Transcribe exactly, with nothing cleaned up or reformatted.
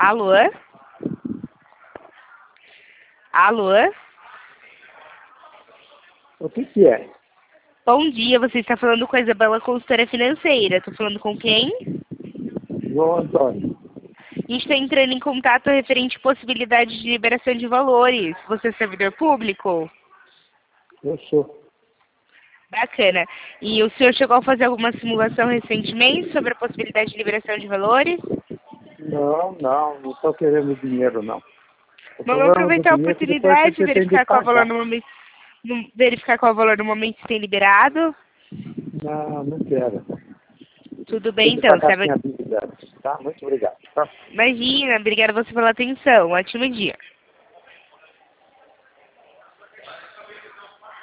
Alô? Alô? O que que é? Bom dia, você está falando com a Isabela, consultora financeira. Estou falando com quem? João Antônio. A gente está entrando em contato referente à possibilidade de liberação de valores. Você é servidor público? Eu sou. Bacana. E o senhor chegou a fazer alguma simulação recentemente sobre a possibilidade de liberação de valores? Não, não, não estou querendo dinheiro, não. O Vamos problema do aproveitar a dinheiro é que depois oportunidade e você tem de verificar qual é o valor pagar. no momento, no- verificar qual é o valor no momento que tem liberado. Não, não quero. Tudo Tem bem, de então. pagar Sabe? sem habilidade, tá? Muito obrigado. Tá? Imagina, obrigada a você pela atenção. Ótimo dia.